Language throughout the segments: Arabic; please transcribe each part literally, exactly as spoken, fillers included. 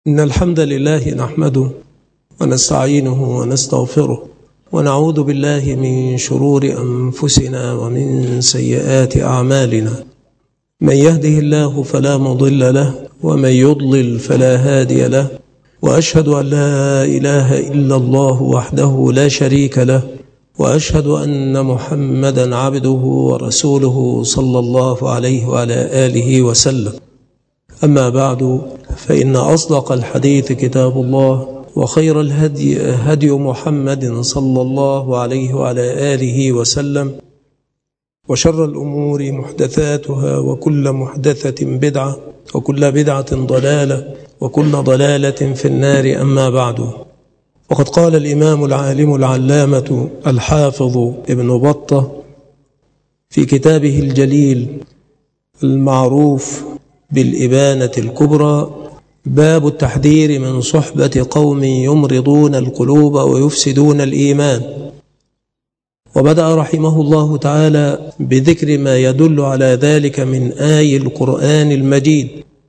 إن الحمد لله نحمده ونستعينه ونستغفره ونعوذ بالله من شرور أنفسنا ومن سيئات أعمالنا. من يهده الله فلا مضل له ومن يضلل فلا هادي له، وأشهد أن لا إله إلا الله وحده لا شريك له، وأشهد أن محمدا عبده ورسوله صلى الله عليه وعلى آله وسلم. أما بعد، فإن أصدق الحديث كتاب الله، وخير الهدي هدي محمد صلى الله عليه وعلى آله وسلم، وشر الأمور محدثاتها، وكل محدثة بدعة، وكل بدعة ضلالة، وكل ضلالة في النار. أما بعد، وقد قال الإمام العالم العلامة الحافظ ابن بطة في كتابه الجليل المعروف بالإبانة الكبرى: باب التحذير من صحبة قوم يمرضون القلوب ويفسدون الإيمان. وبدأ رحمه الله تعالى بذكر ما يدل على ذلك من آي القرآن المجيد،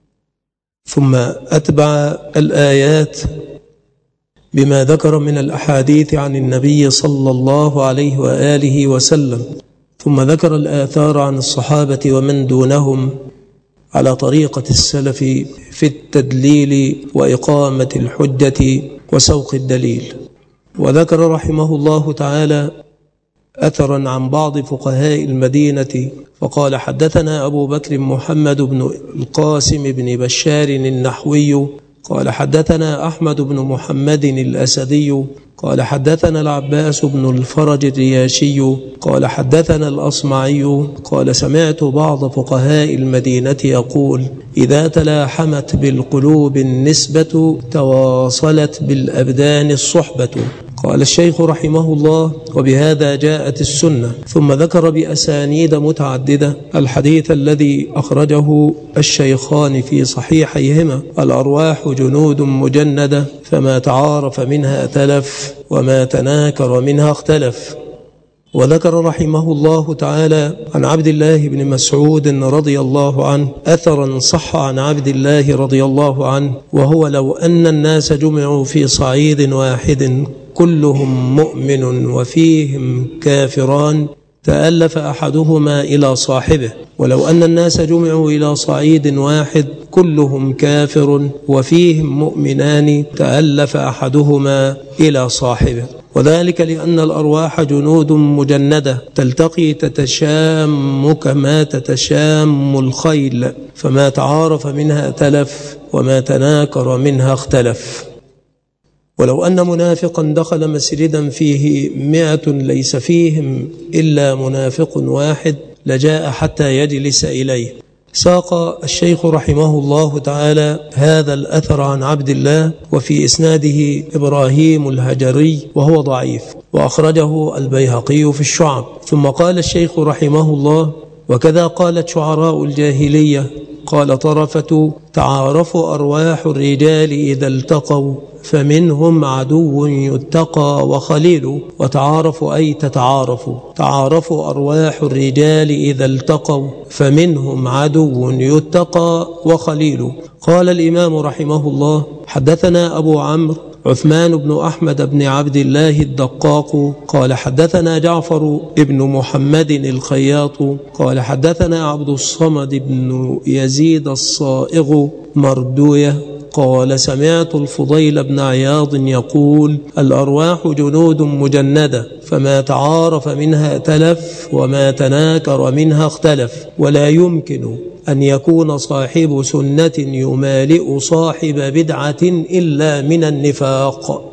ثم أتبع الآيات بما ذكر من الأحاديث عن النبي صلى الله عليه وآله وسلم، ثم ذكر الآثار عن الصحابة ومن دونهم على طريقة السلف في التدليل وإقامة الحجة وسوق الدليل. وذكر رحمه الله تعالى أثرا عن بعض فقهاء المدينة، فقال: حدثنا أبو بكر محمد بن القاسم بن بشار النحوي قال: حدثنا أحمد بن محمد الأسدي قال: حدثنا العباس بن الفرج الرياشي قال: حدثنا الأصمعي قال: سمعت بعض فقهاء المدينة يقول: إذا تلاحمت بالقلوب النسبة تواصلت بالأبدان الصحبة. قال الشيخ رحمه الله: وبهذا جاءت السنة. ثم ذكر بأسانيد متعددة الحديث الذي أخرجه الشيخان في صحيحيهما: الأرواح جنود مجندة، فما تعارف منها تلف، وما تناكر منها اختلف. وذكر رحمه الله تعالى عن عبد الله بن مسعود رضي الله عنه أثرا صح عن عبد الله رضي الله عنه، وهو: لو أن الناس جمعوا في صعيد واحد كلهم مؤمن وفيهم كافران تألف أحدهما إلى صاحبه، ولو أن الناس جمعوا إلى صعيد واحد كلهم كافر وفيهم مؤمنان تألف أحدهما إلى صاحبه. وذلك لأن الأرواح جنود مجندة تلتقي تتشام كما تتشام الخيل، فما تعارف منها تلف، وما تناكر منها اختلف. ولو أن منافقا دخل مسجدا فيه مئة ليس فيهم إلا منافق واحد لجاء حتى يجلس إليه. ساق الشيخ رحمه الله تعالى هذا الأثر عن عبد الله، وفي إسناده إبراهيم الهجري وهو ضعيف، وأخرجه البيهقي في الشعب. ثم قال الشيخ رحمه الله: وكذا قالت شعراء الجاهلية. قال طرفة: تعارف أرواح الرجال إذا التقوا، فمنهم عدو يتقى وخليل. وتعارف أي تتعارف، تعارف أرواح الرجال إذا التقوا، فمنهم عدو يتقى وخليل. قال الإمام رحمه الله: حدثنا أبو عمرو عثمان بن أحمد بن عبد الله الدقاق قال: حدثنا جعفر بن محمد الخياط قال: حدثنا عبد الصمد بن يزيد الصائغ مردوية قال: سمعت الفضيل بن عياض يقول: الأرواح جنود مجندة، فما تعارف منها تلف، وما تناكر منها اختلف، ولا يمكن أن يكون صاحب سنة يمالئ صاحب بدعة إلا من النفاق.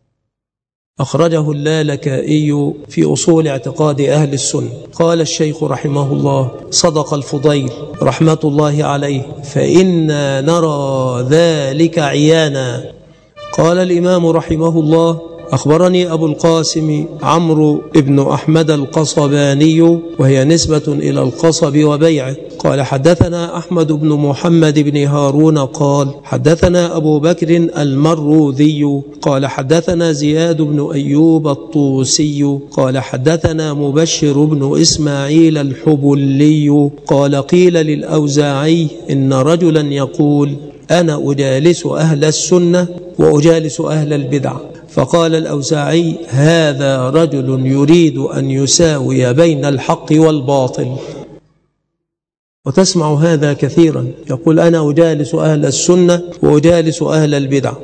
أخرجه اللالكائي في أصول اعتقاد أهل السنة. قال الشيخ رحمه الله: صدق الفضيل رحمة الله عليه، فإنا نرى ذلك عيانا. قال الإمام رحمه الله: أخبرني أبو القاسم عمرو بن أحمد القصباني، وهي نسبة إلى القصب وبيعه. قال: حدثنا أحمد بن محمد بن هارون قال: حدثنا أبو بكر المروذي قال: حدثنا زياد بن أيوب الطوسي قال: حدثنا مبشر بن إسماعيل الحبلي قال: قيل للأوزاعي: إن رجلا يقول: أنا أجالس أهل السنة وأجالس أهل البدع. فقال الأوزاعي: هذا رجل يريد أن يساوي بين الحق والباطل. وتسمع هذا كثيرا، يقول: أنا أجالس أهل السنة وأجالس أهل البدع.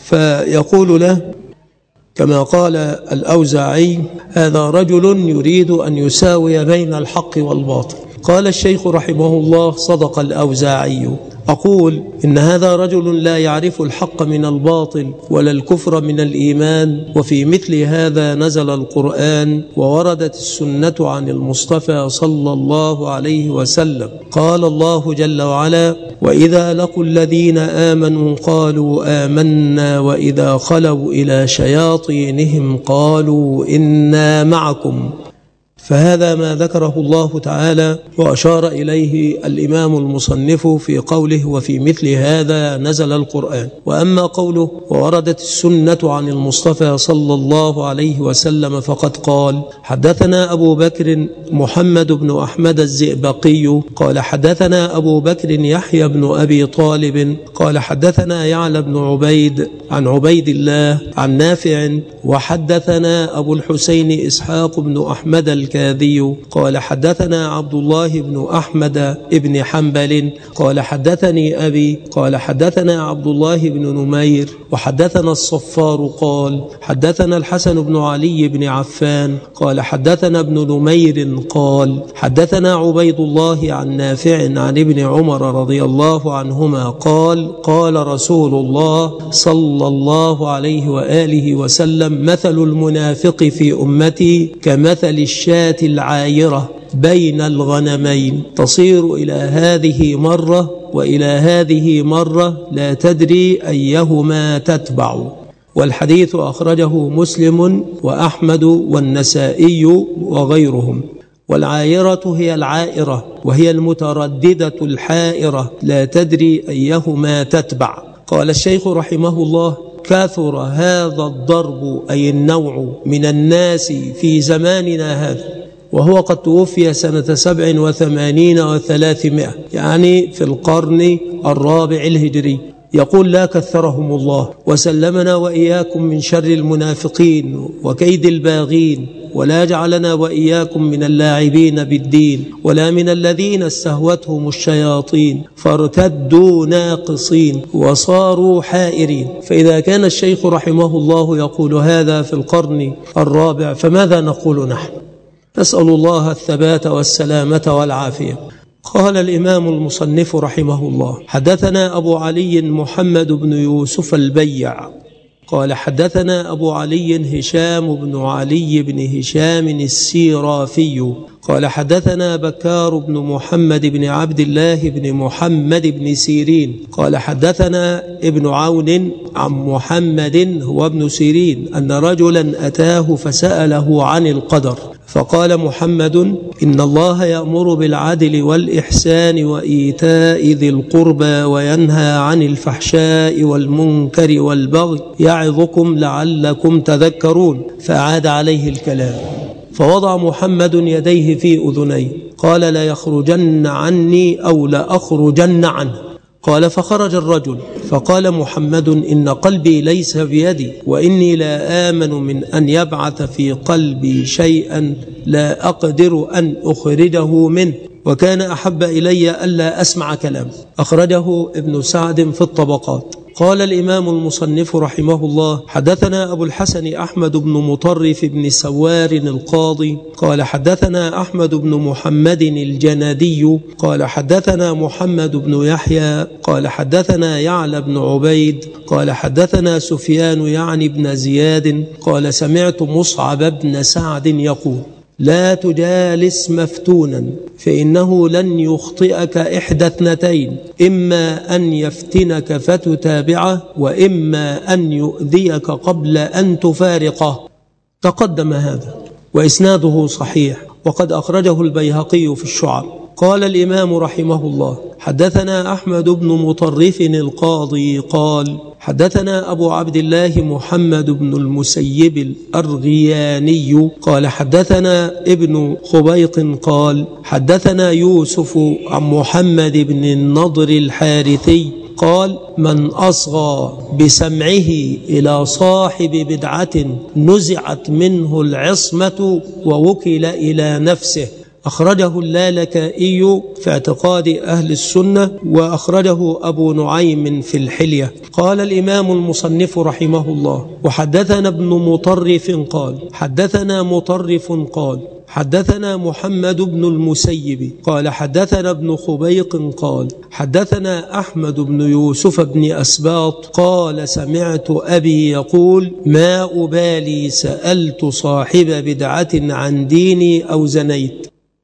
فيقول له كما قال الأوزاعي: هذا رجل يريد أن يساوي بين الحق والباطل. قال الشيخ رحمه الله: صدق الأوزاعي. أقول إن هذا رجل لا يعرف الحق من الباطل ولا الكفر من الإيمان. وفي مثل هذا نزل القرآن ووردت السنة عن المصطفى صلى الله عليه وسلم. قال الله جل وعلا: وإذا لقوا الذين آمنوا قالوا آمنا وإذا خلوا إلى شياطينهم قالوا إنا معكم. فهذا ما ذكره الله تعالى وأشار إليه الإمام المصنف في قوله: وفي مثل هذا نزل القرآن. وأما قوله: ووردت السنة عن المصطفى صلى الله عليه وسلم، فقد قال: حدثنا أبو بكر محمد بن أحمد الزئبقي قال حدثنا أبو بكر يحيى بن أبي طالب قال حدثنا يعلى بن عبيد عن عبيد الله عن نافع وحدثنا أبو الحسين إسحاق بن أحمد الكاذي قال حدثنا عبد الله بن أحمد بن حنبل قال حدثني أبي قال حدثنا عبد الله بن نمير وحدثنا الصفار قال حدثنا الحسن بن علي بن عفان قال حدثنا ابن نمير قال حدثنا عبيد الله عن نافع عن ابن عمر رضي الله عنهما قال قال رسول الله صلى الله عليه وآله وسلم: مثل المنافق في أمتي كمثل الشاة العايرة بين الغنمين تصير إلى هذه مرة وإلى هذه مرة لا تدري أيهما تتبع. والحديث أخرجه مسلم وأحمد والنسائي وغيرهم. والعايرة هي العائرة وهي المترددة الحائرة لا تدري أيهما تتبع. قال الشيخ رحمه الله: كثر هذا الضرب أي النوع من الناس في زماننا هذا، وهو قد توفي سنة سبع وثمانين وثلاثمائة، يعني في القرن الرابع الهجري. يقول: لا كثرهم الله وسلمنا وإياكم من شر المنافقين وكيد الباغين، ولا جعلنا وإياكم من اللاعبين بالدين ولا من الذين استهوتهم الشياطين فارتدوا ناقصين وصاروا حائرين. فإذا كان الشيخ رحمه الله يقول هذا في القرن الرابع، فماذا نقول نحن؟ نسأل الله الثبات والسلامة والعافية. قال الإمام المصنف رحمه الله: حدثنا أبو علي محمد بن يوسف البيع قال حدثنا أبو علي هشام بن علي بن هشام السيرافي قال حدثنا بكار بن محمد بن عبد الله بن محمد بن سيرين قال حدثنا ابن عون عن محمد هو ابن سيرين أن رجلا أتاه فسأله عن القدر، فقال محمد: إن الله يأمر بالعدل والإحسان وإيتاء ذي القربى وينهى عن الفحشاء والمنكر والبغي يعظكم لعلكم تذكرون. فأعاد عليه الكلام، فوضع محمد يديه في أذنيه قال: لا يخرجن عني أو لا أخرجن عنه. قال: فخرج الرجل فقال محمد: إن قلبي ليس بيدي وإني لا آمن من أن يبعث في قلبي شيئا لا أقدر أن أخرجه منه، وكان أحب إلي ألا أسمع كلام. أخرجه ابن سعد في الطبقات. قال الإمام المصنف رحمه الله: حدثنا أبو الحسن أحمد بن مطرف بن سوار القاضي قال حدثنا أحمد بن محمد الجنادي قال حدثنا محمد بن يحيى قال حدثنا يعلى بن عبيد قال حدثنا سفيان يعني بن زياد قال سمعت مصعب بن سعد يقول: لا تجالس مفتونا فإنه لن يخطئك إحدى اثنتين، إما أن يفتنك فتتابعه وإما أن يؤذيك قبل أن تفارقه. تقدم هذا وإسناده صحيح، وقد أخرجه البيهقي في الشعب. قال الإمام رحمه الله: حدثنا أحمد بن مطرف القاضي قال حدثنا أبو عبد الله محمد بن المسيب الأرغياني قال حدثنا ابن خبيط قال حدثنا يوسف عن محمد بن النضر الحارثي قال: من أصغى بسمعه إلى صاحب بدعة نزعت منه العصمة ووكل إلى نفسه. أخرجه اللالكائي في اعتقاد أهل السنة، وأخرجه أبو نعيم في الحلية. قال الإمام المصنف رحمه الله: وحدثنا ابن مطرف قال حدثنا مطرف قال حدثنا محمد بن المسيب قال حدثنا ابن خبيق قال حدثنا أحمد بن يوسف بن أسباط قال: سمعت أبي يقول: ما أبالي سألت صاحب بدعة عن ديني أو زنيت.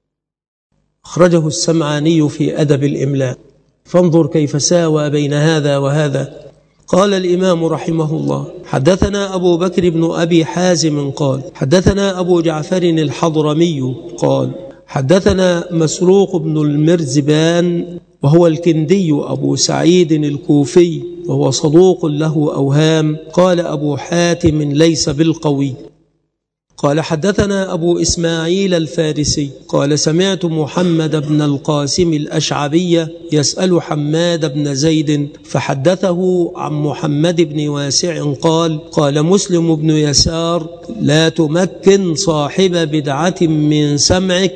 أخرجه السمعاني في أدب الإملاء. فانظر كيف ساوى بين هذا وهذا. قال الإمام رحمه الله: حدثنا أبو بكر بن أبي حازم قال حدثنا أبو جعفر الحضرمي قال حدثنا مسروق بن المرزبان وهو الكندي أبو سعيد الكوفي، وهو صدوق له أوهام. قال أبو حاتم: ليس بالقوي. قال حدثنا أبو إسماعيل الفارسي قال سمعت محمد بن القاسم الأشعبي يسأل حماد بن زيد فحدثه عن محمد بن واسع قال: قال مسلم بن يسار: لا تمكن صاحب بدعة من سمعك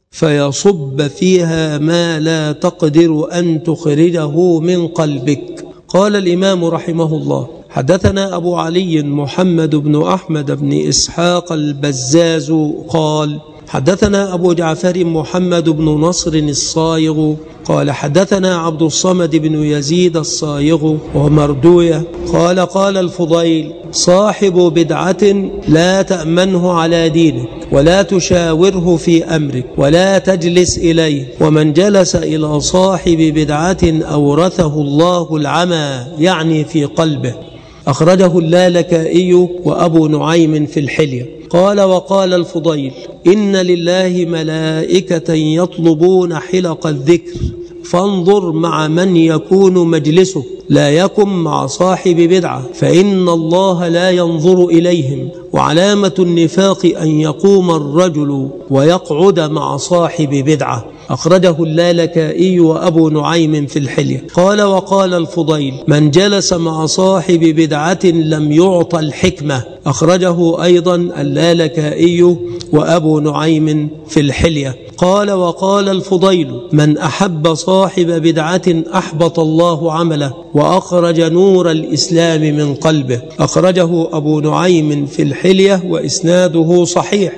فيصب فيها ما لا تقدر أن تخرجه من قلبك. قال الإمام رحمه الله: حدثنا أبو علي محمد بن أحمد بن إسحاق البزاز قال حدثنا أبو جعفر محمد بن نصر الصايغ قال حدثنا عبد الصمد بن يزيد الصايغ ومردوية قال: قال الفضيل: صاحب بدعة لا تأمنه على دينك ولا تشاوره في أمرك ولا تجلس إليه، ومن جلس إلى صاحب بدعة أورثه الله العمى، يعني في قلبه. أخرجه اللالكائي وأبو نعيم في الحلية. قال: وقال الفضيل: إن لله ملائكة يطلبون حلق الذكر، فانظر مع من يكون مجلسه، لا يكن مع صاحب بدعة، فإن الله لا ينظر إليهم. وعلامة النفاق أن يقوم الرجل ويقعد مع صاحب بدعة. أخرجه اللالكائي وأبو نعيم في الحلية. قال: وقال الفضيل: من جلس مع صاحب بدعة لم يعط الحكمة. أخرجه أيضا اللالكائي وأبو نعيم في الحلية. قال: وقال الفضيل: من أحب صاحب بدعة أحبط الله عمله وأخرج نور الإسلام من قلبه. أخرجه أبو نعيم في الحلية وإسناده صحيح.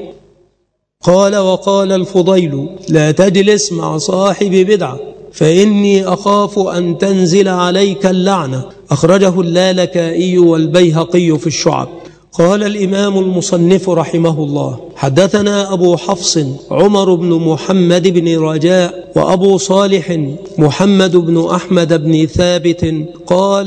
قال: وقال الفضيل: لا تجلس مع صاحب بدعة فإني أخاف أن تنزل عليك اللعنة. أخرجه اللالكائي والبيهقي في الشعب. قال الإمام المصنف رحمه الله: حدثنا أبو حفص عمر بن محمد بن رجاء وأبو صالح محمد بن أحمد بن ثابت قال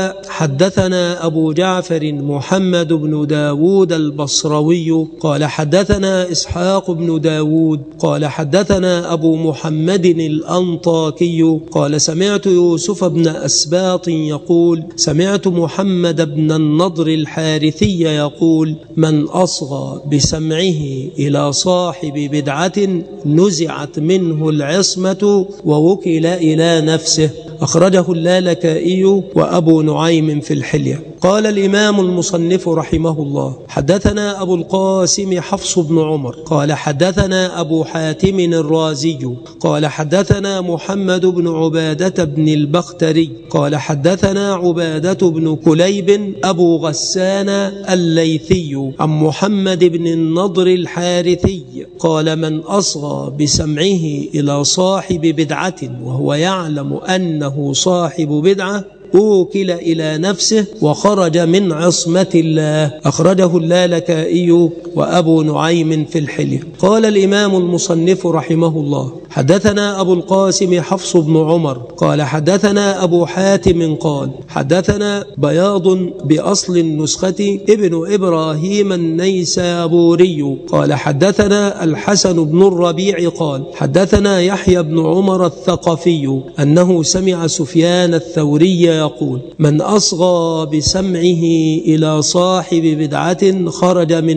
حدثنا أبو جعفر محمد بن داود البصروي قال حدثنا إسحاق بن داود قال حدثنا أبو محمد الأنطاكي قال سمعت يوسف بن أسباط يقول سمعت محمد بن النضر الحارثي يقول: من أصغى بسمعه إلى صاحب بدعة نزعت منه العصمة ووكل إلى نفسه. أخرجه اللالكائي وأبو نعيم في الحلية. قال الإمام المصنف رحمه الله: حدثنا أبو القاسم حفص بن عمر قال حدثنا أبو حاتم الرازي قال حدثنا محمد بن عبادة بن البختري قال حدثنا عبادة بن كليب أبو غسان الليثي عن محمد بن النضر الحارثي قال: من أصغى بسمعه إلى صاحب بدعة وهو يعلم أنه صاحب بدعة أوكل إلى نفسه وخرج من عصمة الله. أخرجه اللالكائي وأبو نعيم في الحلية. قال الإمام المصنف رحمه الله: حدثنا أبو القاسم حفص بن عمر قال حدثنا أبو حاتم قال حدثنا بياض بأصل النسخة ابن إبراهيم النيسابوري قال حدثنا الحسن بن الربيع قال حدثنا يحيى بن عمر الثقفي أنه سمع سفيان الثوري يقول: من أصغى بسمعه إلى صاحب بدعة خرج من عصمته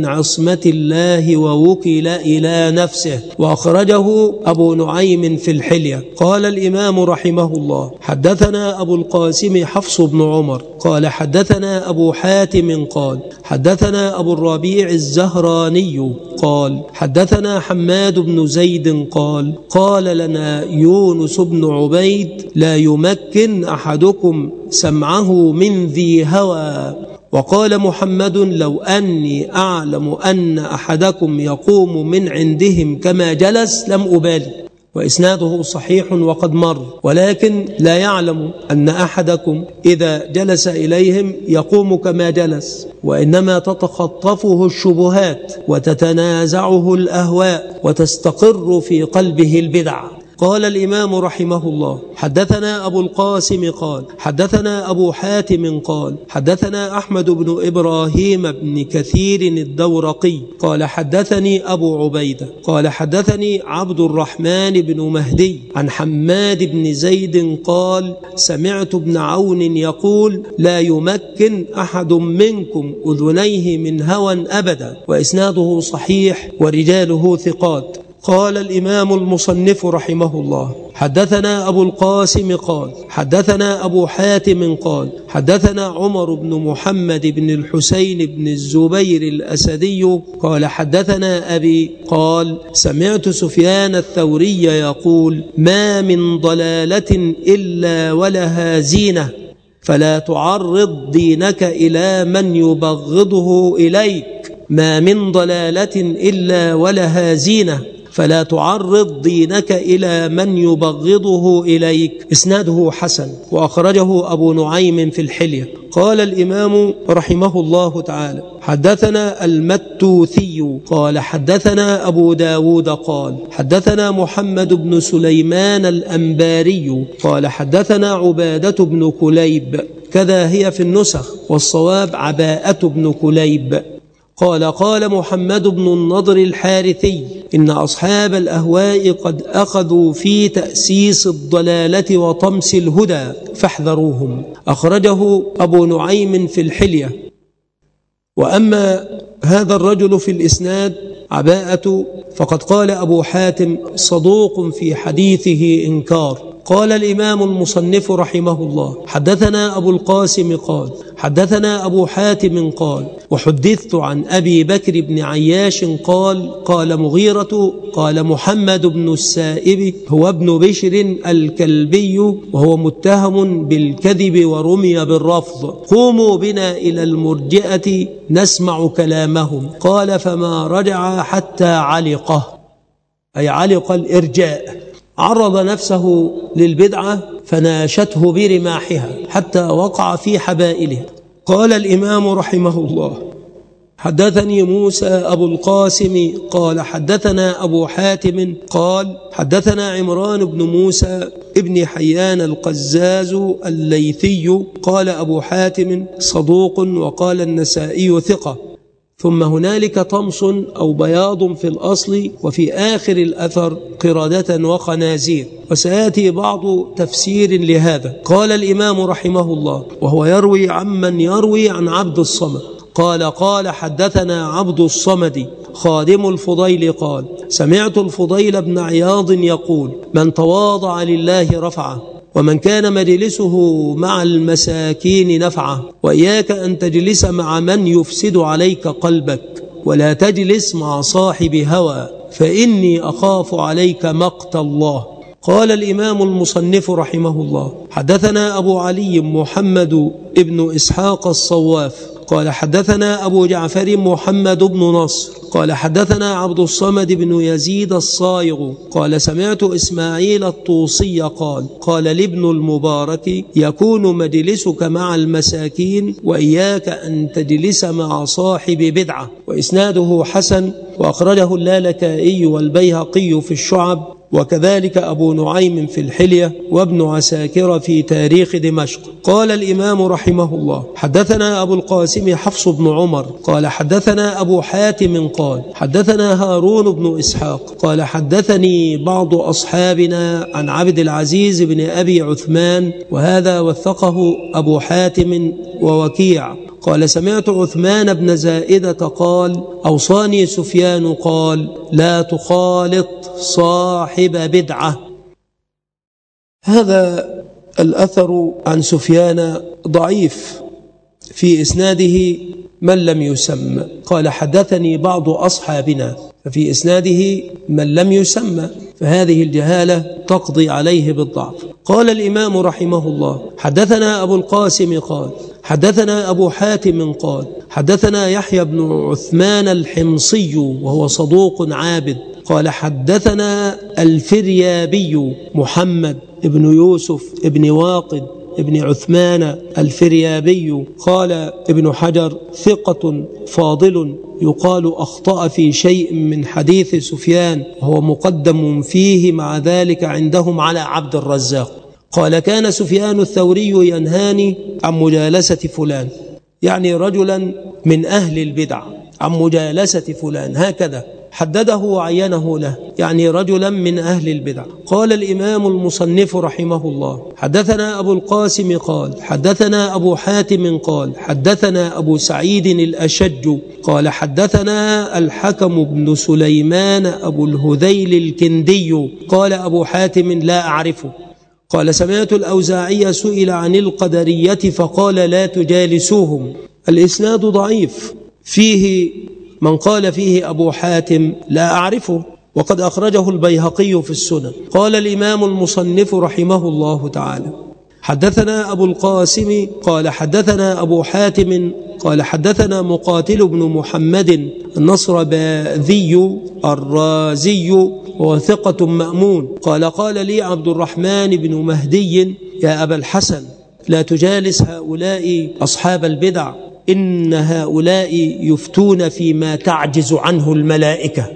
عصمة الله ووكل إلى نفسه. وأخرجه أبو نعيم في الحلية. قال الإمام رحمه الله: حدثنا أبو القاسم حفص بن عمر قال حدثنا أبو حاتم قال حدثنا أبو الربيع الزهراني قال حدثنا حماد بن زيد قال قال لنا يونس بن عبيد: لا يمكن أحدكم سمعه من ذي هوى. وقال محمد: لو أني أعلم أن أحدكم يقوم من عندهم كما جلس لم أبالي. وإسناده صحيح وقد مر، ولكن لا يعلم أن أحدكم إذا جلس إليهم يقوم كما جلس، وإنما تتخطفه الشبهات وتتنازعه الأهواء وتستقر في قلبه البدع. قال الإمام رحمه الله: حدثنا أبو القاسم قال حدثنا أبو حاتم قال حدثنا أحمد بن إبراهيم بن كثير الدورقي قال حدثني أبو عبيدة قال حدثني عبد الرحمن بن مهدي عن حماد بن زيد قال سمعت ابن عون يقول: لا يمكن أحد منكم أذنيه من هوى أبدا. وإسناده صحيح ورجاله ثقات. قال الإمام المصنف رحمه الله: حدثنا أبو القاسم قال حدثنا أبو حاتم قال حدثنا عمر بن محمد بن الحسين بن الزبير الأسدي قال حدثنا أبي قال سمعت سفيان الثوري يقول: ما من ضلالة إلا ولها زينة، فلا تعرض دينك إلى من يبغضه إليك. ما من ضلالة إلا ولها زينة، فلا تعرض دينك إلى من يبغضه إليك. إسناده حسن، وأخرجه أبو نعيم في الحلية. قال الإمام رحمه الله تعالى: حدثنا المتوثي قال حدثنا أبو داود قال حدثنا محمد بن سليمان الأنباري قال حدثنا عبادة بن كليب، كذا هي في النسخ، والصواب عباءة بن كليب. قال قال محمد بن النضر الحارثي: إن أصحاب الأهواء قد أخذوا في تأسيس الضلالة وطمس الهدى فاحذروهم. أخرجه أبو نعيم في الحلية. وأما هذا الرجل في الإسناد عباءة فقد قال أبو حاتم: صدوق في حديثه إنكار. قال الإمام المصنف رحمه الله: حدثنا أبو القاسم قال حدثنا أبو حاتم قال وحدثت عن أبي بكر بن عياش قال قال مغيرة قال محمد بن السائب هو ابن بشر الكلبي وهو متهم بالكذب ورمي بالرفض: قوموا بنا إلى المرجئة نسمع كلامهم. قال فما رجع حتى علقه، أي علق الإرجاء، عرض نفسه للبدعة فناشته برماحها حتى وقع في حبائلها. قال الإمام رحمه الله: حدثني موسى أبو القاسم قال حدثنا أبو حاتم قال حدثنا عمران بن موسى ابن حيان القزاز الليثي قال أبو حاتم: صدوق. وقال النسائي: ثقة. ثم هنالك طمس أو بياض في الأصل، وفي آخر الأثر قردة وخنازير، وسيأتي بعض تفسير لهذا. قال الإمام رحمه الله: وهو يروي عمن يروي عن عبد الصمد قال قال حدثنا عبد الصمد خادم الفضيل قال سمعت الفضيل بن عياض يقول: من تواضع لله رفعه، ومن كان مجلسه مع المساكين نفعه. وإياك أن تجلس مع من يفسد عليك قلبك، ولا تجلس مع صاحب هوى، فإني أخاف عليك مقت الله. قال الإمام المصنف رحمه الله: حدثنا أبو علي محمد ابن إسحاق الصواف قال حدثنا أبو جعفر محمد بن نصر قال حدثنا عبد الصمد بن يزيد الصايغ قال سمعت إسماعيل الطوسي قال قال لابن المبارك: يكون مجلسك مع المساكين، وإياك أن تجلس مع صاحب بدعة. وإسناده حسن، وأخرجه اللالكائي والبيهقي في الشعب، وكذلك أبو نعيم في الحلية، وابن عساكر في تاريخ دمشق. قال الإمام رحمه الله: حدثنا أبو القاسم حفص بن عمر قال حدثنا أبو حاتم قال حدثنا هارون بن إسحاق قال حدثني بعض أصحابنا عن عبد العزيز بن أبي عثمان، وهذا وثقه أبو حاتم ووكيع. قال سمعت عثمان بن زائدة قال أوصاني سفيان قال لا تخالط صاحب بدعة. هذا الأثر عن سفيان ضعيف، في إسناده من لم يسمى. قال حدثني بعض أصحابنا، ففي إسناده من لم يسمى، فهذه الجهالة تقضي عليه بالضعف. قال الإمام رحمه الله حدثنا أبو القاسم قال حدثنا أبو حاتم قال حدثنا يحيى بن عثمان الحمصي وهو صدوق عابد قال حدثنا الفريابي محمد ابن يوسف ابن واقد ابن عثمان الفريابي قال ابن حجر ثقة فاضل يقال أخطأ في شيء من حديث سفيان وهو مقدم فيه مع ذلك عندهم على عبد الرزاق. قال كان سفيان الثوري ينهاني عن مجالسة فلان، يعني رجلا من أهل البدع، عن مجالسة فلان، هكذا حدده وعينه له، يعني رجلا من أهل البدع. قال الإمام المصنف رحمه الله حدثنا أبو القاسم قال حدثنا أبو حاتم قال حدثنا أبو سعيد الأشج قال حدثنا الحكم بن سليمان أبو الهذيل الكندي قال أبو حاتم لا أعرفه. قال سمعت الأوزاعي سئل عن القدرية فقال لا تجالسوهم. الإسناد ضعيف، فيه من قال فيه أبو حاتم لا أعرفه، وقد أخرجه البيهقي في السنن. قال الإمام المصنف رحمه الله تعالى حدثنا أبو القاسم قال حدثنا أبو حاتم قال حدثنا مقاتل بن محمد النصرباذي الرازي وهو ثقة مأمون قال قال لي عبد الرحمن بن مهدي يا أبا الحسن لا تجالس هؤلاء أصحاب البدع، إن هؤلاء يفتون فيما تعجز عنه الملائكة.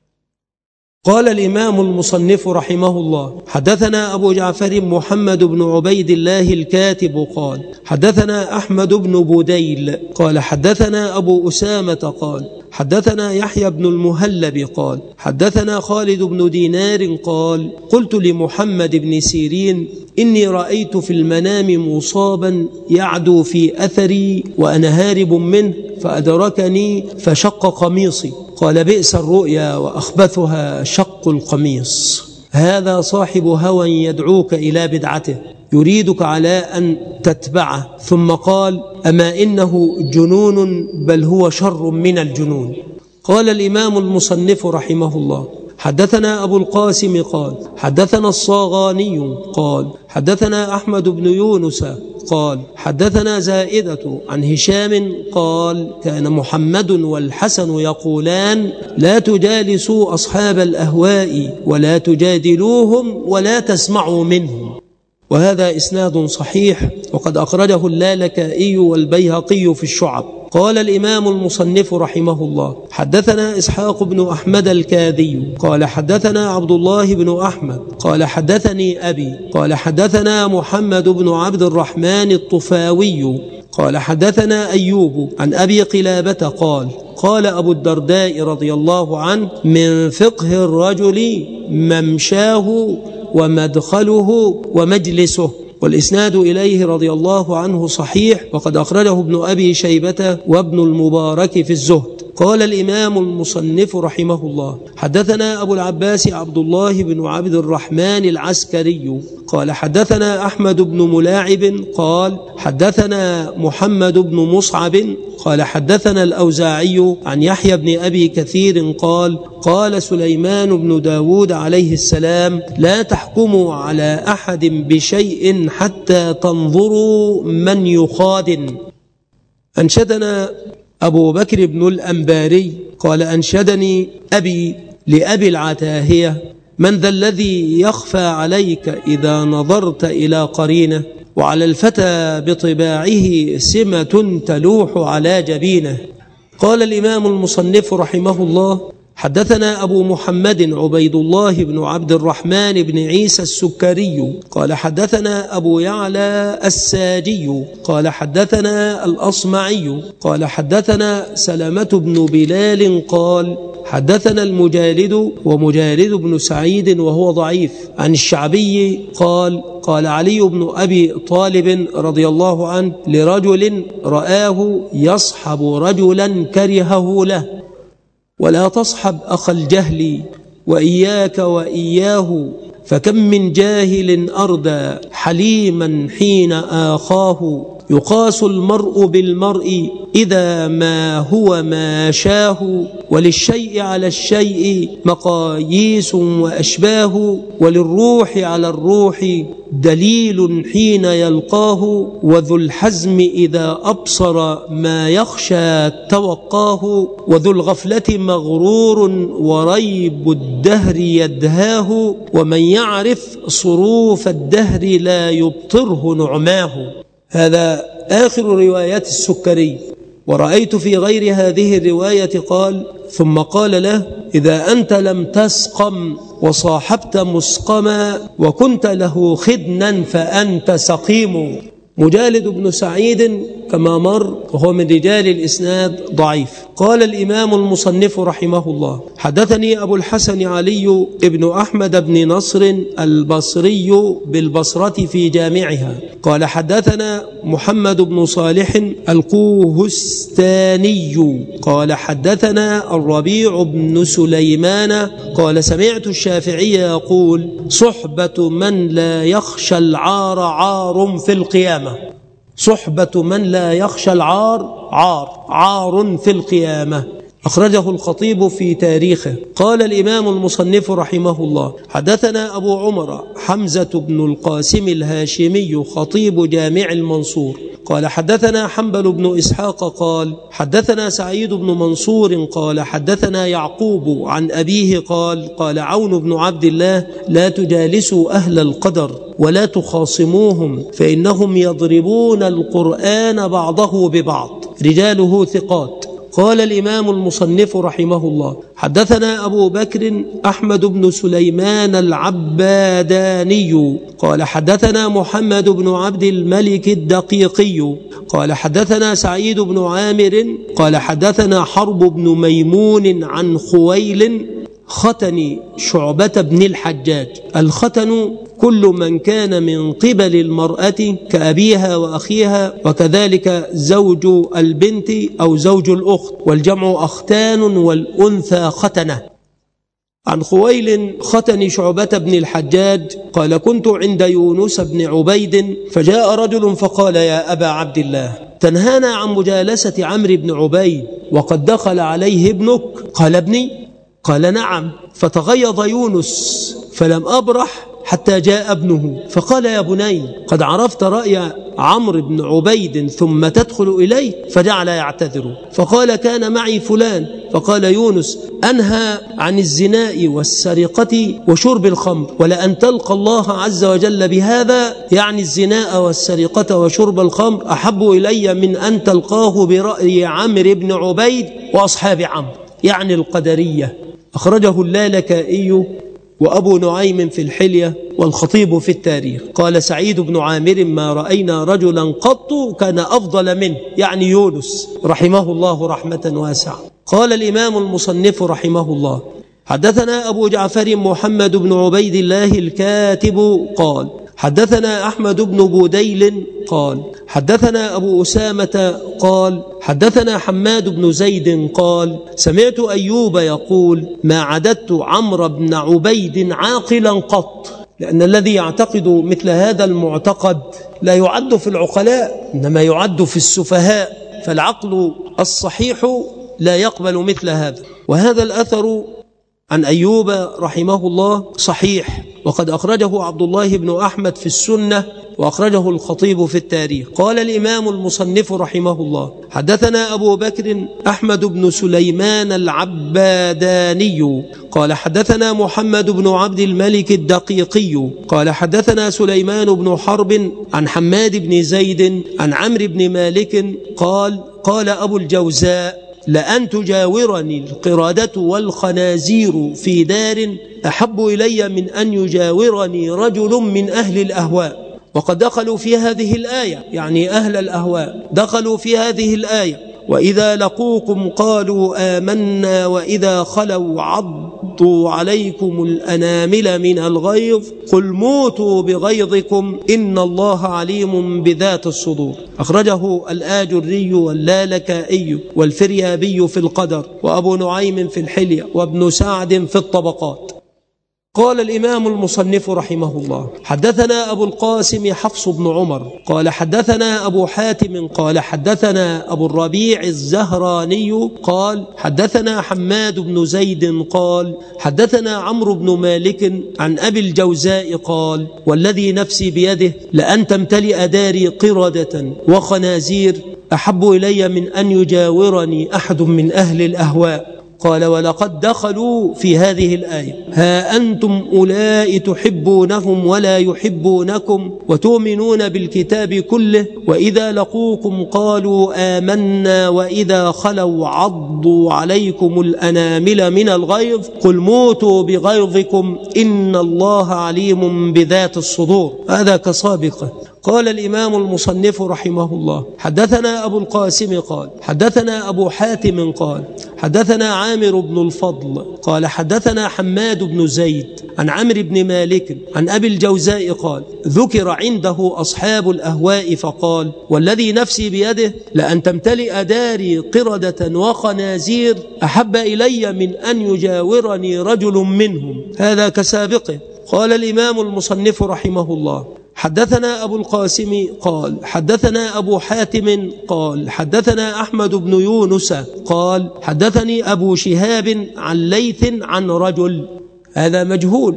قال الإمام المصنف رحمه الله حدثنا أبو جعفر محمد بن عبيد الله الكاتب قال حدثنا أحمد بن بوديل قال حدثنا أبو أسامة قال حدثنا يحيى بن المهلب قال حدثنا خالد بن دينار قال قلت لمحمد بن سيرين إني رأيت في المنام مصابا يعدو في أثري وأنا هارب منه فأدركني فشق قميصي. قال بئس الرؤيا وأخبثها شق القميص. هذا صاحب هوى يدعوك إلى بدعته، يريدك على أن تتبعه. ثم قال أما إنه جنون بل هو شر من الجنون. قال الإمام المصنف رحمه الله حدثنا أبو القاسم قال حدثنا الصاغاني قال حدثنا أحمد بن يونس قال حدثنا زائدة عن هشام قال كان محمد والحسن يقولان لا تجالسوا أصحاب الأهواء ولا تجادلوهم ولا تسمعوا منهم. وهذا إسناد صحيح، وقد أخرجه اللالكائي والبيهقي في الشعب. قال الإمام المصنف رحمه الله حدثنا إسحاق بن أحمد الكاذي قال حدثنا عبد الله بن أحمد قال حدثني أبي قال حدثنا محمد بن عبد الرحمن الطفاوي قال حدثنا أيوب عن أبي قلابة قال قال أبو الدرداء رضي الله عنه من فقه الرجل ممشاه ومدخله ومجلسه. والإسناد إليه رضي الله عنه صحيح، وقد أخرجه ابن أبي شيبة وابن المبارك في الزهد. قال الإمام المصنف رحمه الله حدثنا أبو العباس عبد الله بن عبد الرحمن العسكري قال حدثنا أحمد بن ملاعب قال حدثنا محمد بن مصعب قال حدثنا الأوزاعي عن يحيى بن أبي كثير قال قال سليمان بن داود عليه السلام لا تحكموا على أحد بشيء حتى تنظروا من يخادن. أنشدنا أبو بكر بن الأنباري قال أنشدني أبي لأبي العتاهية من ذا الذي يخفى عليك إذا نظرت إلى قرينه وعلى الفتى بطباعه سمة تلوح على جبينه. قال الإمام المصنف رحمه الله حدثنا أبو محمد عبيد الله بن عبد الرحمن بن عيسى السكري قال حدثنا أبو يعلى الساجي قال حدثنا الأصمعي قال حدثنا سلامة بن بلال قال حدثنا المجالد ومجالد بن سعيد وهو ضعيف عن الشعبي قال قال علي بن أبي طالب رضي الله عنه لرجل رآه يصحب رجلا كرهه له: ولا تصحب أخ الجهل وإياك وإياه، فكم من جاهل أردى حليما حين آخاه، يقاس المرء بالمرء إذا ما هو ما شاه، وللشيء على الشيء مقاييس وأشباه، وللروح على الروح دليل حين يلقاه، وذو الحزم إذا أبصر ما يخشى توقاه، وذو الغفلة مغرور وريب الدهر يدهاه، ومن يعرف صروف الدهر لا يبطره نعماه. هذا آخر روايات السكري. ورأيت في غير هذه الرواية قال: ثم قال له: إذا أنت لم تسقم وصاحبت مسقما وكنت له خدنا فأنت سقيم. مجالد بن سعيد كما مر وهو من رجال الإسناد ضعيف. قال الإمام المصنف رحمه الله: حدثني أبو الحسن علي بن أحمد بن نصر البصري بالبصرة في جامعها قال حدثنا محمد بن صالح الكوهستاني قال حدثنا الربيع بن سليمان قال سمعت الشافعي يقول: صحبة من لا يخشى العار عار في القيامة. صحبة من لا يخشى العار عار عار في القيامة. أخرجه الخطيب في تاريخه. قال الإمام المصنف رحمه الله: حدثنا أبو عمر حمزة بن القاسم الهاشمي خطيب جامع المنصور قال حدثنا حنبل بن إسحاق قال حدثنا سعيد بن منصور قال حدثنا يعقوب عن أبيه قال قال عون بن عبد الله: لا تجالسوا أهل القدر ولا تخاصموهم فإنهم يضربون القرآن بعضه ببعض، رجاله ثقات. قال الإمام المصنف رحمه الله: حدثنا أبو بكر أحمد بن سليمان العباداني قال حدثنا محمد بن عبد الملك الدقيقي قال حدثنا سعيد بن عامر قال حدثنا حرب بن ميمون عن خويل ختن شعبة بن الحجاج. الختن كل من كان من قبل المرأة كأبيها وأخيها، وكذلك زوج البنت أو زوج الأخت، والجمع أختان والأنثى ختنة. عن خويل ختن شعبة بن الحجاج قال: كنت عند يونس بن عبيد فجاء رجل فقال: يا أبا عبد الله، تنهانا عن مجالسة عمرو بن عبيد وقد دخل عليه ابنك؟ قال: ابني؟ قال: نعم. فتغيظ يونس فلم أبرح حتى جاء ابنه فقال: يا بني، قد عرفت رأي عمرو بن عبيد ثم تدخل إليه؟ فجعل يعتذر فقال: كان معي فلان. فقال يونس: أنهى عن الزنا والسرقة وشرب الخمر، ولأن تلقى الله عز وجل بهذا، يعني الزنا والسرقة وشرب الخمر، أحب إلي من أن تلقاه برأي عمرو بن عبيد وأصحاب عمرو، يعني القدرية. أخرجه اللالكائي وأبو نعيم في الحلية والخطيب في التاريخ. قال سعيد بن عامر: ما رأينا رجلا قط كان أفضل منه، يعني يونس رحمه الله رحمة واسعة. قال الإمام المصنف رحمه الله: حدثنا أبو جعفر محمد بن عبيد الله الكاتب قال حدثنا أحمد بن بوديل قال حدثنا أبو أسامة قال حدثنا حماد بن زيد قال سمعت أيوب يقول: ما عددت عمرو بن عبيد عاقلا قط. لأن الذي يعتقد مثل هذا المعتقد لا يعد في العقلاء، إنما يعد في السفهاء، فالعقل الصحيح لا يقبل مثل هذا. وهذا الأثر عن أيوب رحمه الله صحيح، وقد أخرجه عبد الله بن أحمد في السنة، وأخرجه الخطيب في التاريخ. قال الإمام المصنف رحمه الله: حدثنا أبو بكر أحمد بن سليمان العباداني قال حدثنا محمد بن عبد الملك الدقيقي قال حدثنا سليمان بن حرب عن حماد بن زيد عن عمرو بن مالك قال قال أبو الجوزاء: لأن تجاورني القردة والخنازير في دار أحب إلي من أن يجاورني رجل من أهل الأهواء. وقد دخلوا في هذه الآية، يعني أهل الأهواء دخلوا في هذه الآية: وإذا لقوكم قالوا آمنا وإذا خلوا عضوا عليكم الأنامل من الغيظ قل موتوا بغيظكم إن الله عليم بذات الصدور. أخرجه الآجري واللالكائي والفريابي في القدر، وأبو نعيم في الحلية، وابن سعد في الطبقات. قال الإمام المصنف رحمه الله: حدثنا أبو القاسم حفص بن عمر قال حدثنا أبو حاتم قال حدثنا أبو الربيع الزهراني قال حدثنا حماد بن زيد قال حدثنا عمرو بن مالك عن أبي الجوزاء قال والذي نفسي بيده لأن تمتلئ داري قردة وخنازير أحب إلي من أن يجاورني أحد من أهل الأهواء. قال ولقد دخلوا في هذه الآية: ها أنتم أولئك تحبونهم ولا يحبونكم وتؤمنون بالكتاب كله وإذا لقوكم قالوا آمنا وإذا خلوا عضوا عليكم الأنامل من الغيظ قل موتوا بغيظكم إن الله عليم بذات الصدور. هذا كسابقه. قال الإمام المصنف رحمه الله: حدثنا أبو القاسم قال حدثنا أبو حاتم قال حدثنا عامر بن الفضل قال حدثنا حماد بن زيد عن عمرو بن مالك عن أبي الجوزاء قال ذكر عنده أصحاب الأهواء فقال والذي نفسي بيده لأن تمتلئ داري قردة وخنازير أحب إلي من أن يجاورني رجل منهم. هذا كسابقه. قال الإمام المصنف رحمه الله: حدثنا أبو القاسم قال حدثنا أبو حاتم قال حدثنا أحمد بن يونس قال حدثني أبو شهاب عن ليث عن رجل، هذا مجهول،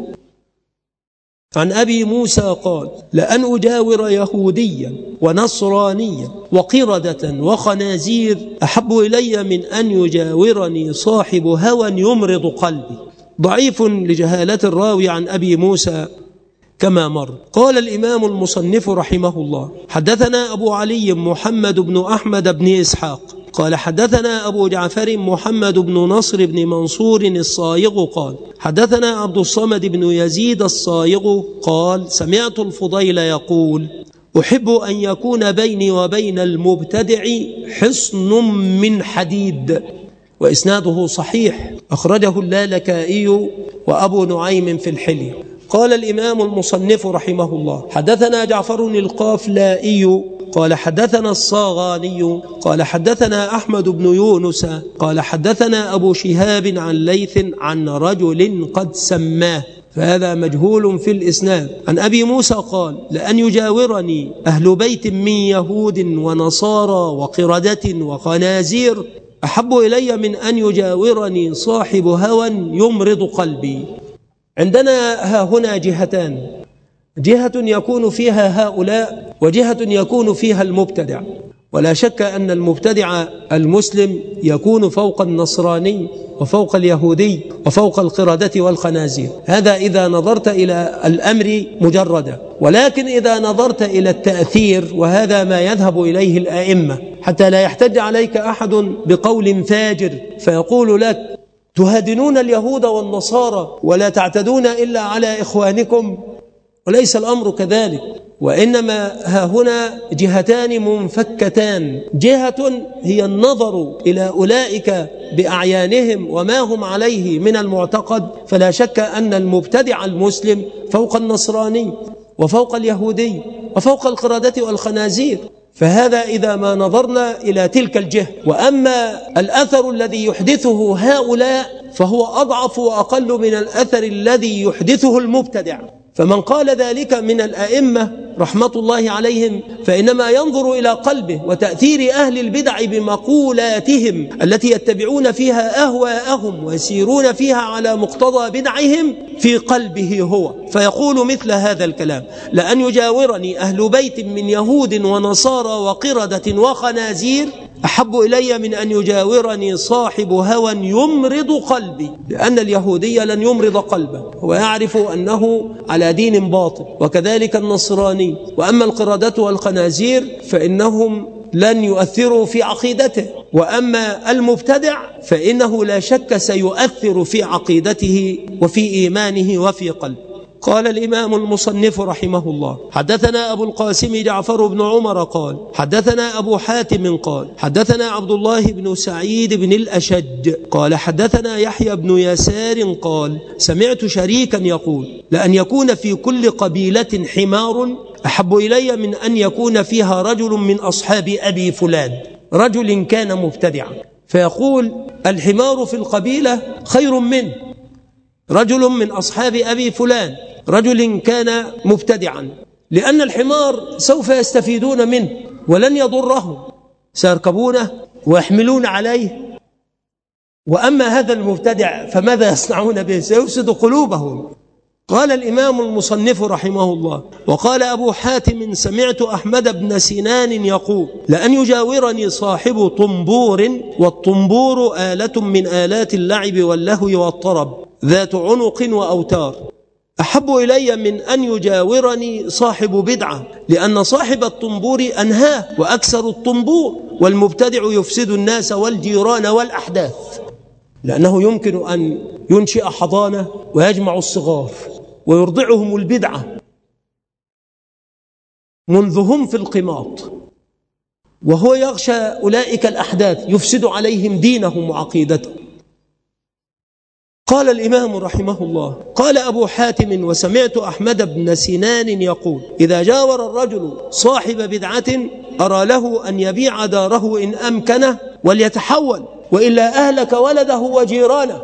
عن أبي موسى قال لأن أجاور يهوديا ونصرانيا وقردة وخنازير أحب إلي من أن يجاورني صاحب هوى يمرض قلبي. ضعيف لجهالة الراوي عن أبي موسى كما مر. قال الإمام المصنف رحمه الله: حدثنا أبو علي محمد بن أحمد بن إسحاق قال حدثنا أبو جعفر محمد بن نصر بن منصور الصايغ قال حدثنا عبد الصمد بن يزيد الصايغ قال سمعت الفضيل يقول أحب أن يكون بيني وبين المبتدع حصن من حديد. وإسناده صحيح. أخرجه اللالكائي وأبو نعيم في الحلية. قال الإمام المصنف رحمه الله: حدثنا جعفر القافلائي قال حدثنا الصاغاني قال حدثنا أحمد بن يونس قال حدثنا أبو شهاب عن ليث عن رجل قد سماه، فهذا مجهول في الإسناد. عن أبي موسى قال لأن يجاورني أهل بيت من يهود ونصارى وقردة وخنازير أحب إلي من أن يجاورني صاحب هوى يمرض قلبي. عندنا ها هنا جهتان: جهة يكون فيها هؤلاء وجهة يكون فيها المبتدع. ولا شك أن المبتدع المسلم يكون فوق النصراني وفوق اليهودي وفوق القردة والخنازير، هذا إذا نظرت إلى الأمر مجردا. ولكن إذا نظرت إلى التأثير، وهذا ما يذهب إليه الآئمة، حتى لا يحتج عليك أحد بقول فاجر فيقول لك تهادنون اليهود والنصارى ولا تعتدون إلا على إخوانكم، وليس الأمر كذلك. وإنما ها هنا جهتان منفكتان: جهة هي النظر إلى أولئك بأعيانهم وما هم عليه من المعتقد، فلا شك أن المبتدع المسلم فوق النصراني وفوق اليهودي وفوق القردة والخنازير، فهذا إذا ما نظرنا إلى تلك الجهة. وأما الأثر الذي يحدثه هؤلاء فهو أضعف وأقل من الأثر الذي يحدثه المبتدع. فمن قال ذلك من الأئمة رحمة الله عليهم فإنما ينظر إلى قلبه وتأثير أهل البدع بمقولاتهم التي يتبعون فيها أهواءهم ويسيرون فيها على مقتضى بدعهم في قلبه هو، فيقول مثل هذا الكلام: لأن يجاورني أهل بيت من يهود ونصارى وقردة وخنازير أحب إلي من أن يجاورني صاحب هوى يمرض قلبي، لأن اليهودي لن يمرض قلبه، هو يعرف أنه على دين باطل، وكذلك النصراني. وأما القردة والخنازير فإنهم لن يؤثروا في عقيدته، وأما المبتدع فإنه لا شك سيؤثر في عقيدته وفي إيمانه وفي قلبه. قال الإمام المصنف رحمه الله: حدثنا أبو القاسم جعفر بن عمر قال حدثنا أبو حاتم قال حدثنا عبد الله بن سعيد بن الأشج قال حدثنا يحيى بن يسار قال سمعت شريكا يقول: لأن يكون في كل قبيلة حمار أحب إلي من أن يكون فيها رجل من أصحاب أبي فلان. رجل كان مبتدعا فيقول: الحمار في القبيلة خير منه. رجل من أصحاب أبي فلان، رجل كان مبتدعا، لأن الحمار سوف يستفيدون منه ولن يضرهم، سيركبونه ويحملون عليه. وأما هذا المبتدع فماذا يصنعون به؟ سيفسد قلوبهم. قال الإمام المصنف رحمه الله: وقال أبو حاتم سمعت أحمد بن سنان يقول: لأن يجاورني صاحب طنبور، والطنبور آلة من آلات اللعب واللهو والطرب ذات عنق وأوتار، أحب إلي من أن يجاورني صاحب بدعة، لأن صاحب الطنبور أنهاه وأكثر الطنبور، والمبتدع يفسد الناس والجيران والأحداث، لأنه يمكن أن ينشئ حضانة ويجمع الصغار ويرضعهم البدعة منذ هم في القماط، وهو يغشى أولئك الأحداث يفسد عليهم دينهم وعقيدتهم. قال الإمام رحمه الله: قال أبو حاتم وسمعت أحمد بن سنان يقول: إذا جاور الرجل صاحب بدعة أرى له أن يبيع داره إن أمكنه وليتحول، وإلا أهلك ولده وجيرانه.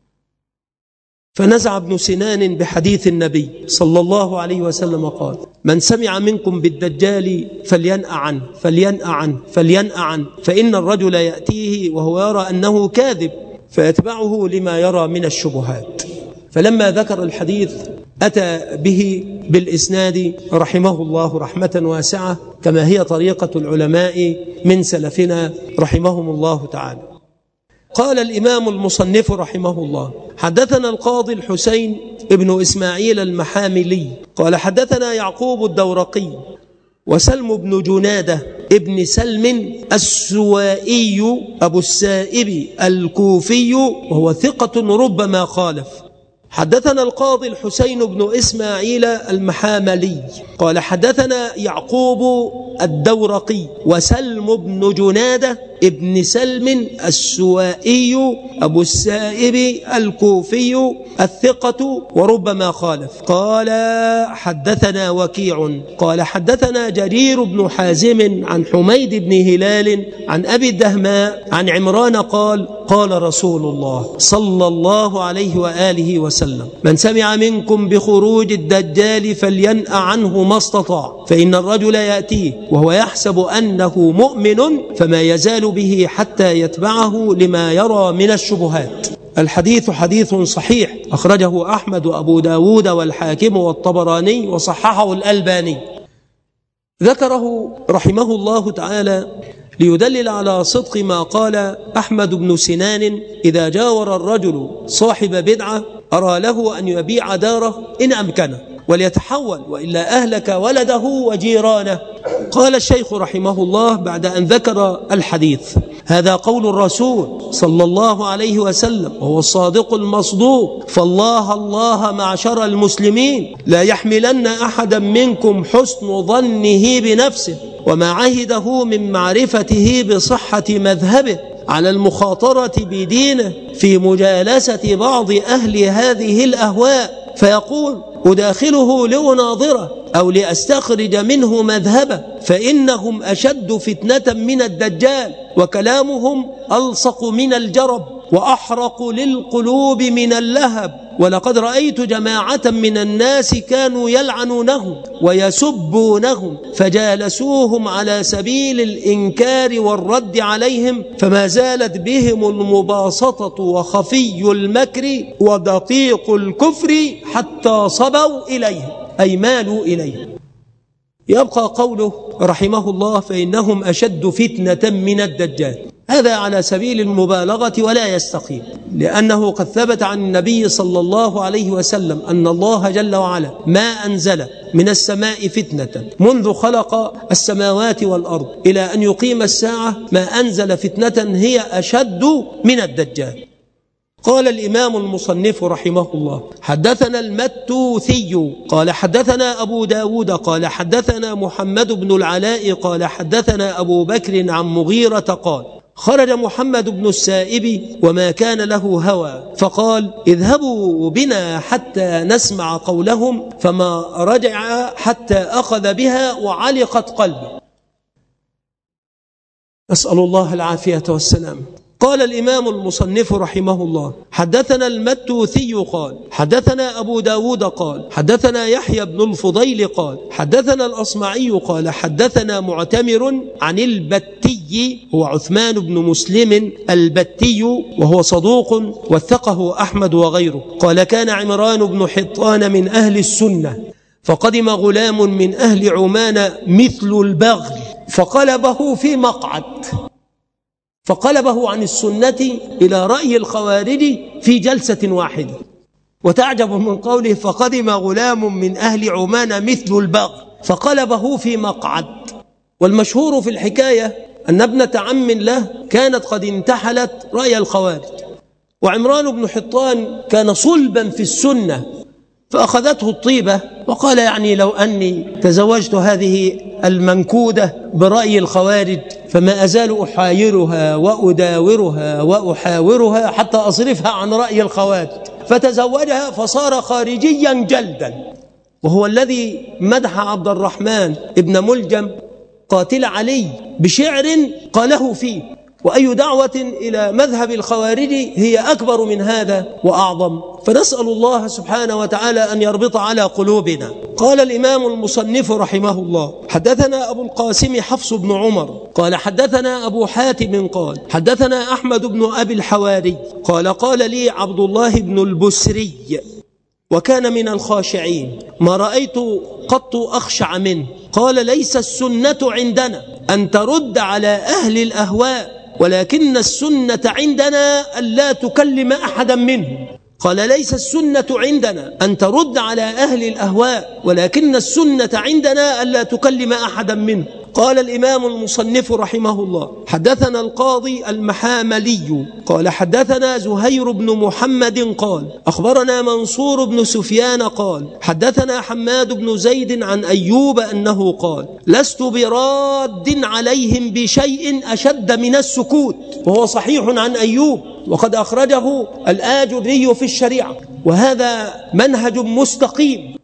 فنزع ابن سنان بحديث النبي صلى الله عليه وسلم قال: من سمع منكم بالدجال فلينأ عنه فلينأ عنه فلينأ عنه، فإن الرجل يأتيه وهو يرى أنه كاذب فيتبعه لما يرى من الشبهات. فلما ذكر الحديث أتى به بالإسناد رحمه الله رحمة واسعة، كما هي طريقة العلماء من سلفنا رحمهم الله تعالى. قال الإمام المصنف رحمه الله: حدثنا القاضي الحسين ابن إسماعيل المحاملي قال حدثنا يعقوب الدورقي وسلم بن جنادة ابن سلم السوائي أبو السائب الكوفي، وهو ثقة ربما خالف. حدثنا القاضي الحسين بن إسماعيل المحاملي قال حدثنا يعقوب الدورقي وسلم بن جنادة ابن سلم السوائي أبو السائب الكوفي الثقة وربما خالف. قال حدثنا وكيع قال حدثنا جرير بن حازم عن حميد بن هلال عن أبي الدهماء عن عمران قال: قال رسول الله صلى الله عليه وآله وسلم: من سمع منكم بخروج الدجال فلينأ عنه ما استطاع، فإن الرجل يأتيه وهو يحسب أنه مؤمن فما يزال به حتى يتبعه لما يرى من الشبهات. الحديث حديث صحيح أخرجه أحمد وأبو داود والحاكم والطبراني وصححه الألباني. ذكره رحمه الله تعالى ليدلل على صدق ما قال أحمد بن سنان: إذا جاور الرجل صاحب بدعة أرى له أن يبيع داره إن أمكنه وليتحول، وإلا أهلك ولده وجيرانه. قال الشيخ رحمه الله بعد أن ذكر الحديث: هذا قول الرسول صلى الله عليه وسلم وهو الصادق المصدوق، فالله الله معشر المسلمين لا يحملن أحدا منكم حسن ظنه بنفسه وما عهده من معرفته بصحة مذهبه على المخاطرة بدينه في مجالسة بعض أهل هذه الأهواء، فيقول: أداخله لأناظره أو لأستخرج منه مذهبه، فإنهم أشد فتنة من الدجال، وكلامهم ألصق من الجرب وأحرق للقلوب من اللهب. ولقد رأيت جماعة من الناس كانوا يلعنونهم ويسبونهم فجالسوهم على سبيل الإنكار والرد عليهم، فما زالت بهم المباسطة وخفي المكر ودقيق الكفر حتى صبوا إليه، أي مالوا إليه. يبقى قوله رحمه الله: فإنهم أشد فتنة من الدجال، هذا على سبيل المبالغة ولا يستقيم، لأنه قد ثبت عن النبي صلى الله عليه وسلم أن الله جل وعلا ما أنزل من السماء فتنة منذ خلق السماوات والأرض إلى أن يقيم الساعة، ما أنزل فتنة هي أشد من الدجال. قال الإمام المصنف رحمه الله: حدثنا المتوثي قال حدثنا أبو داود قال حدثنا محمد بن العلاء قال حدثنا أبو بكر عن مغيرة قال: خرج محمد بن السائب وما كان له هوى فقال: اذهبوا بنا حتى نسمع قولهم، فما رجع حتى أخذ بها وعلقت قلبه. أسأل الله العافية والسلام. قال الإمام المصنف رحمه الله: حدثنا المتوثي قال حدثنا أبو داود قال حدثنا يحيى بن الفضيل قال حدثنا الأصمعي قال حدثنا معتمر عن البتي، هو عثمان بن مسلم البتي، وهو صدوق وثقه أحمد وغيره، قال: كان عمران بن حطان من أهل السنة، فقدم غلام من أهل عمان مثل البغل فقلبه في مقعد، فقلبه عن السنة إلى رأي الخوارج في جلسة واحدة. وتعجب من قوله فقدم غلام من أهل عمان مثل البغل فقلبه في مقعد. والمشهور في الحكاية أن ابنة عم له كانت قد انتحلت رأي الخوارج، وعمران بن حطان كان صلبا في السنة، فأخذته الطيبة وقال: يعني لو أني تزوجت هذه المنكودة برأي الخوارج فما أزال أحايرها وأداورها وأحاورها حتى أصرفها عن رأي الخوارج. فتزوجها فصار خارجيا جلدا، وهو الذي مدح عبد الرحمن ابن ملجم قاتل علي بشعر قاله فيه. وأي دعوة إلى مذهب الخوارج هي أكبر من هذا وأعظم، فنسأل الله سبحانه وتعالى أن يربط على قلوبنا. قال الإمام المصنف رحمه الله: حدثنا أبو القاسم حفص بن عمر قال حدثنا أبو حاتم قال حدثنا أحمد بن أبي الحواري قال: قال لي عبد الله بن البسري، وكان من الخاشعين، ما رأيت قط أخشع منه. قال: ليس السنة عندنا أن ترد على أهل الأهواء، ولكن السنة عندنا ألا تكلم أحدا منهم. قال: ليس السنة عندنا أن ترد على أهل الأهواء، ولكن السنة عندنا ألا تكلم أحدا منهم. قال الإمام المصنف رحمه الله: حدثنا القاضي المحاملي قال حدثنا زهير بن محمد قال أخبرنا منصور بن سفيان قال حدثنا حماد بن زيد عن أيوب أنه قال: لست براد عليهم بشيء أشد من السكوت. وهو صحيح عن أيوب، وقد أخرجه الآجري في الشريعة، وهذا منهج مستقيم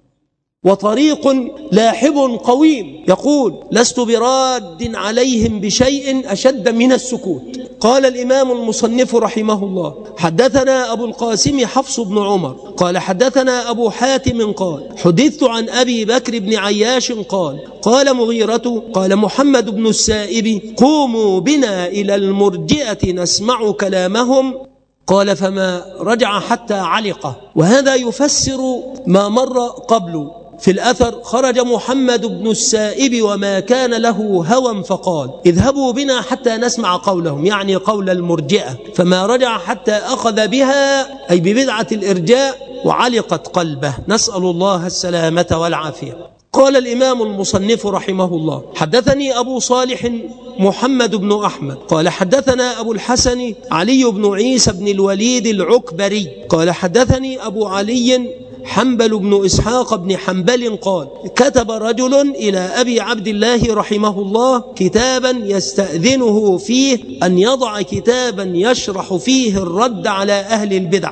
وطريق لاحب قويم. يقول: لست براد عليهم بشيء أشد من السكوت. قال الإمام المصنف رحمه الله: حدثنا أبو القاسم حفص بن عمر قال حدثنا أبو حاتم قال حدثت عن أبي بكر بن عياش قال: قال مغيرة قال محمد بن السائب: قوموا بنا إلى المرجئة نسمع كلامهم. قال: فما رجع حتى علقه. وهذا يفسر ما مر قبل في الأثر: خرج محمد بن السائب وما كان له هوى فقال: اذهبوا بنا حتى نسمع قولهم، يعني قول المرجئة، فما رجع حتى أخذ بها، أي ببدعة الإرجاء، وعلقت قلبه. نسأل الله السلامة والعافية. قال الإمام المصنف رحمه الله: حدثني أبو صالح محمد بن أحمد قال حدثنا أبو الحسن علي بن عيسى بن الوليد العكبري قال حدثني أبو علي حنبل بن إسحاق بن حنبل قال: كتب رجل إلى أبي عبد الله رحمه الله كتابا يستأذنه فيه أن يضع كتابا يشرح فيه الرد على أهل البدع،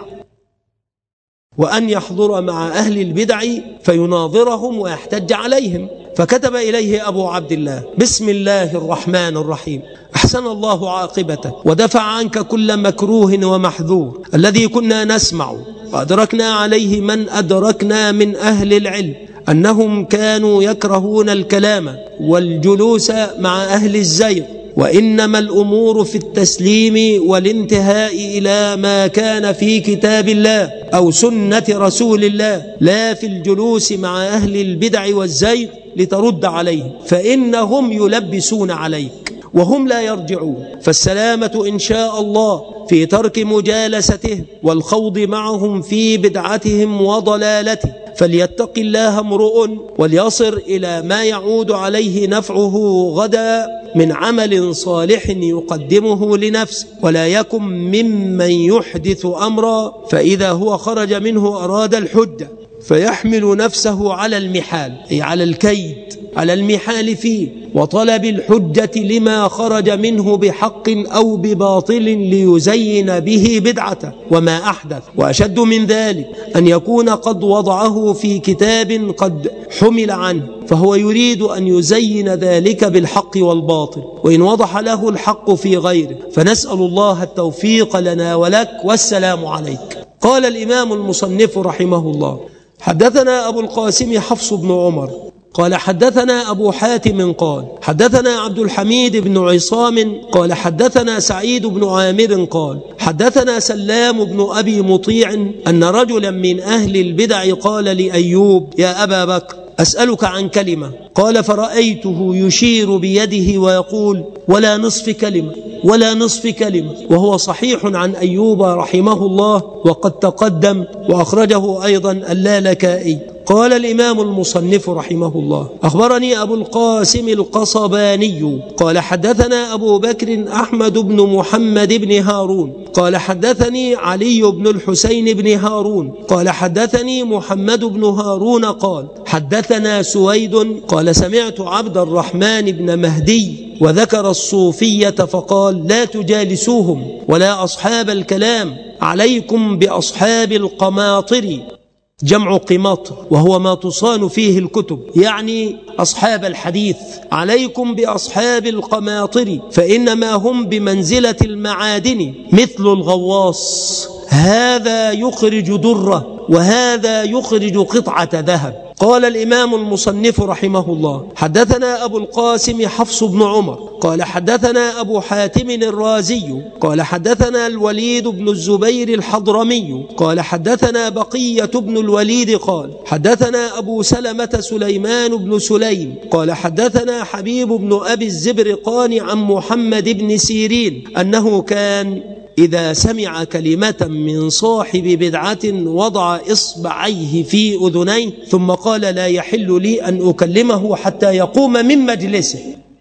وأن يحضر مع أهل البدع فيناظرهم ويحتج عليهم. فكتب إليه أبو عبد الله: بسم الله الرحمن الرحيم، أحسن الله عاقبته ودفع عنك كل مكروه ومحذور الذي كنا نسمع، وأدركنا عليه من أدركنا من أهل العلم أنهم كانوا يكرهون الكلام والجلوس مع أهل الزيغ، وإنما الأمور في التسليم والانتهاء إلى ما كان في كتاب الله أو سنة رسول الله، لا في الجلوس مع أهل البدع والزيغ لترد عليهم، فإنهم يلبسون عليك. وهم لا يرجعون. فالسلامة إن شاء الله في ترك مجالسته والخوض معهم في بدعتهم وضلالته. فليتق الله امرؤ وليصر إلى ما يعود عليه نفعه غدا من عمل صالح يقدمه لنفسه، ولا يكن ممن يحدث أمرا فإذا هو خرج منه أراد الحجة فيحمل نفسه على المحال، أي على الكيد، على المحال فيه وطلب الحجة لما خرج منه بحق أو بباطل ليزين به بدعته وما أحدث. وأشد من ذلك أن يكون قد وضعه في كتاب قد حمل عنه فهو يريد أن يزين ذلك بالحق والباطل، وإن وضح له الحق في غيره. فنسأل الله التوفيق لنا ولك، والسلام عليك. قال الإمام المصنف رحمه الله: حدثنا أبو القاسم حفص بن عمر قال حدثنا أبو حاتم قال حدثنا عبد الحميد بن عصام قال حدثنا سعيد بن عامر قال حدثنا سلام بن أبي مطيع أن رجلا من أهل البدع قال لأيوب: يا أبا بكر، أسألك عن كلمة. قال: فرأيته يشير بيده ويقول: ولا نصف كلمة ولا نصف كلمة، وهو صحيح عن أيوب رحمه الله، وقد تقدم وأخرجه أيضا اللالكائي. قال الإمام المصنف رحمه الله: أخبرني أبو القاسم القصباني قال حدثنا أبو بكر أحمد بن محمد بن هارون قال حدثني علي بن الحسين بن هارون قال حدثني محمد بن هارون قال حدثنا سويد قال سمعت عبد الرحمن بن مهدي وذكر الصوفية فقال: لا تجالسوهم ولا أصحاب الكلام، عليكم بأصحاب القماطر، جمع قماطر وهو ما تصان فيه الكتب، يعني أصحاب الحديث. عليكم بأصحاب القماطر فإنما هم بمنزلة المعادن مثل الغواص، هذا يخرج درة وهذا يخرج قطعة ذهب. قال الإمام المصنف رحمه الله: حدثنا أبو القاسم حفص بن عمر قال حدثنا أبو حاتم الرازي قال حدثنا الوليد بن الزبير الحضرمي قال حدثنا بقية بن الوليد قال حدثنا أبو سلمة سليمان بن سليم قال حدثنا حبيب بن أبي الزبرقان عن محمد بن سيرين أنه كان إذا سمع كلمة من صاحب بدعة وضع إصبعيه في أذنيه ثم قال: لا يحل لي أن أكلمه حتى يقوم من مجلسه.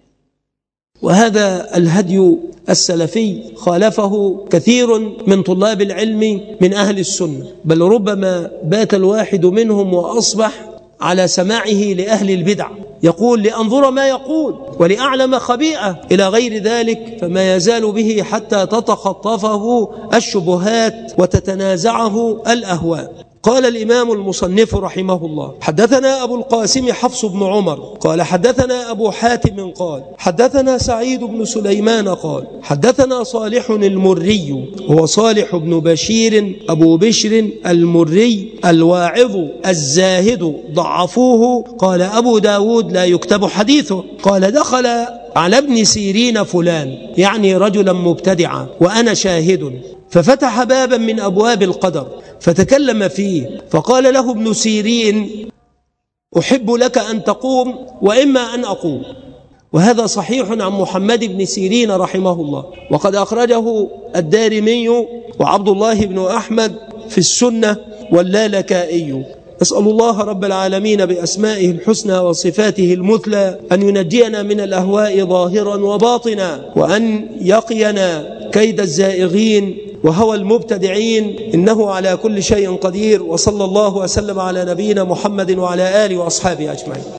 وهذا الهدي السلفي خالفه كثير من طلاب العلم من أهل السنة، بل ربما بات الواحد منهم وأصبح على سماعه لأهل البدع يقول: لأنظر ما يقول ولأعلم خبيئة إلى غير ذلك، فما يزال به حتى تتخطفه الشبهات وتتنازعه الأهواء. قال الإمام المصنف رحمه الله: حدثنا أبو القاسم حفص بن عمر قال حدثنا أبو حاتم قال حدثنا سعيد بن سليمان قال حدثنا صالح المري، هو صالح بن بشير أبو بشر المري الواعظ الزاهد، ضعفوه. قال أبو داود: لا يكتب حديثه. قال: دخل على ابن سيرين فلان، يعني رجلا مبتدعا، وأنا شاهد، ففتح بابا من أبواب القدر فتكلم فيه، فقال له ابن سيرين: أحب لك أن تقوم وإما أن أقوم. وهذا صحيح عن محمد بن سيرين رحمه الله، وقد أخرجه الدارمي وعبد الله بن أحمد في السنة واللالكائي. أسأل الله رب العالمين بأسمائه الحسنى وصفاته المثلى أن ينجينا من الأهواء ظاهرا وباطنا، وأن يقينا كيد الزائغين وهوى المبتدعين، إنه على كل شيء قدير. وصلى الله وسلم على نبينا محمد وعلى آله وأصحابه أجمعين.